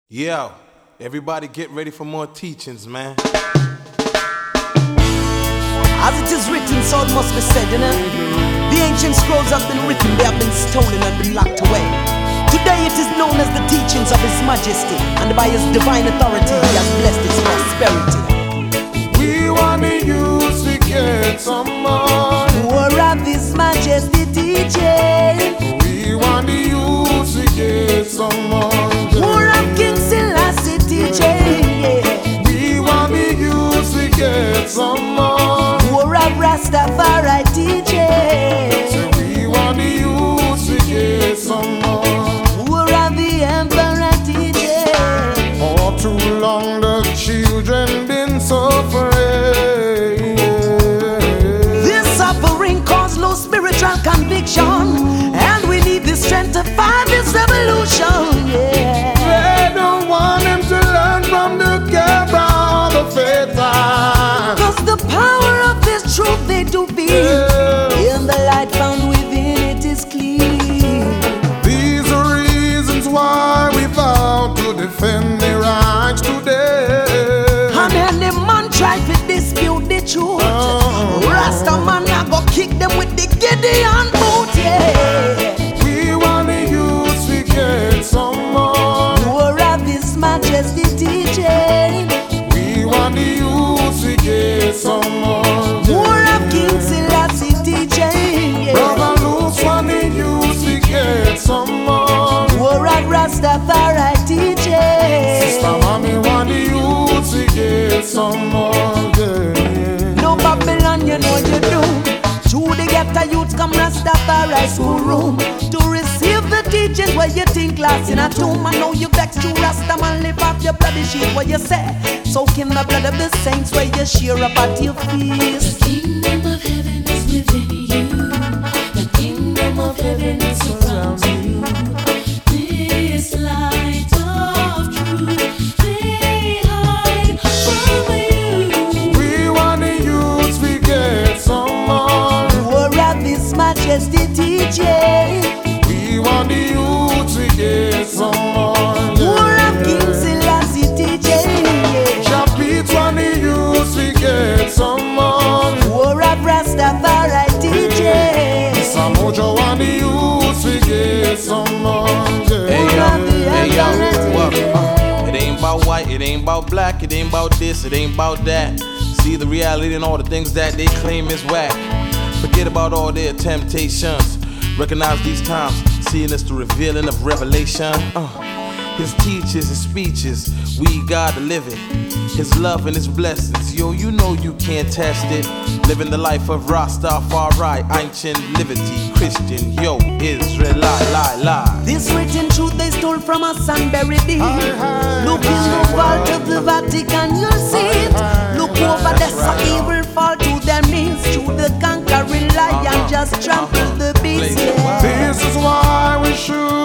Yo, everybody get ready for more teachings, man. As it is written, so it must be said, you know. The ancient scrolls have been written, they have been stolen and been locked away. Today it is known as the teachings of His Majesty, and by His divine authority He has blessed its prosperity. We want the youth to get some more. More of His Majesty teaching. We want the youth to get some more. More of King Selassie teaching, yeah. We want the youth to get some more. More of Rastafari teaching. So we want the youth to get some more. More of the Emperor teaching. For too long the children been suffering. This suffering caused low spiritual conviction, and we need the strength to fight this revolution, yeah. They don't want them to learn from the Gebra, the faith. Cause the power of this truth they do feel, in the light found within it is clear. These are reasons why we vow to defend the rights today. And any man try to dispute the truth, Rasta man I go kick them with the Gideon boot, yeah. We want the youth to get some more. More of His Majesty teaching. We want the youth to get some more. More of King Selassie teaching, yeah. Brother Luke's want the youth to get some more. More of Rastafari teaching. Sister Mommy want the youth to get some more. Yeah. No Babylon, you know you do. Through the ghetto youths come Rastafari school room to receive the teachings where you think last in a tomb. I know you vex to Rasta man, live off your bloody sheet what you say. Soak in the blood of the saints where you share about your feast. The kingdom of heaven is within you. The kingdom of heaven surrounds you. This light of truth they hide from you. We want the youth to get some more. More of His Majesty teaching. We want the youth to get some more. More of King Selassie teaching, yeah. Chapit want the youth to get some more. More of Rastafari teaching. Samojo want the youth to get some more. It ain't about white, it ain't about black, it ain't about this, it ain't about that. See the reality and all the things that they claim is whack. Forget about all their temptations. Recognize these times, seeing us the revealing of revelation. His teachers, His speeches, we gotta live it. His love and His blessings, yo, you know you can't test it. Living the life of Rastafari, ancient liberty, Christian, yo, Israelite, lie. This written truth they stole from us and buried it. Look in the vault of the Vatican, you'll see it. Look over there, so evil fall to their knees. Through the conquering lion, just trample the beast, yeah. This is why we should